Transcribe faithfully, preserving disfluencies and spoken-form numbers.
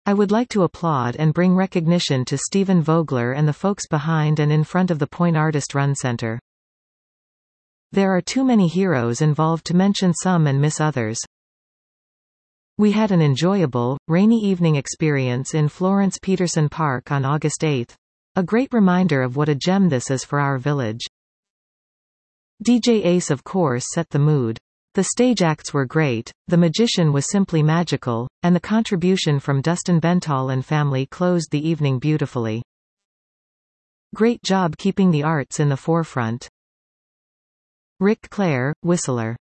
I would like to applaud and bring recognition to Stephen Vogler and the folks behind and in front of the Point Artist Run Center. There are too many heroes involved to mention some and miss others. We had an enjoyable, rainy evening experience in Florence Peterson Park on August eighth. A great reminder of what a gem this is for our village. D J Ace of course set the mood. The stage acts were great, the magician was simply magical, and the contribution from Dustin Bentall and family closed the evening beautifully. Great job keeping the arts in the forefront. Rick Clare, Whistler.